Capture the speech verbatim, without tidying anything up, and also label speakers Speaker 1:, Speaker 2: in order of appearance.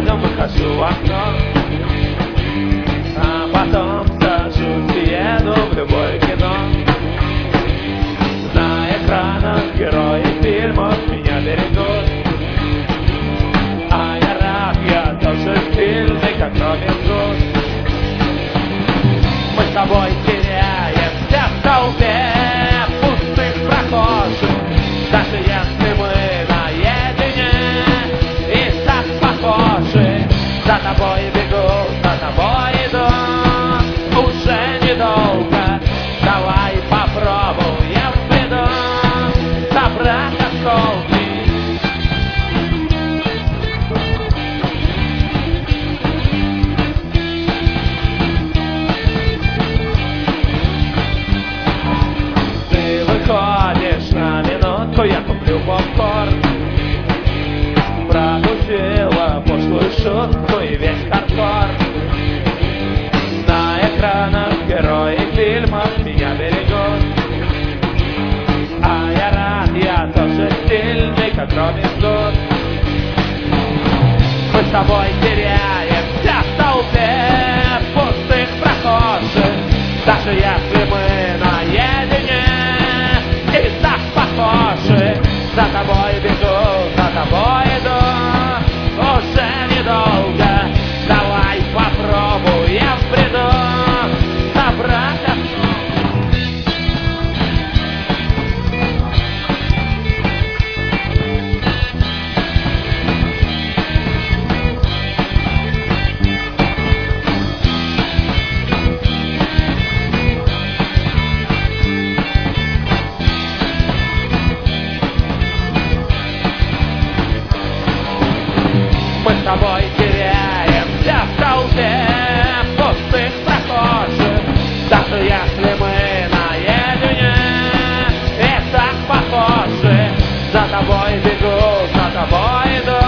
Speaker 1: взглядом выхожу в окно, а потом сажусь и еду в любое кино. На экранах герои фильмов меня берегут, а я рад, я тоже стильный, как Робин Гуд. Мы с тобой теряемся в толпе пустых прохожих, даже если мы наедине и так похожи. За тобой бегу, за тобой иду, уже недолго. Давай попробуем в беду собрать осколки. Ты выходишь на минутку, я куплю попкорн. Пропустила пошлую шутку и весь хардкор. На экранах герои фильмов меня берегут, а я рад, я тоже стильный, как Робин Гуд. Мы с тобой теряемся в толпе пустых прохожих, даже если мы наедине и так похожи. За тобой бегу, за тобой иду, уже недолго. Давай попробуем в бреду собрать Мы с тобой теряемся в толпе пустых прохожих, даже если мы наедине и так похожи. За тобой бегу, за тобой иду,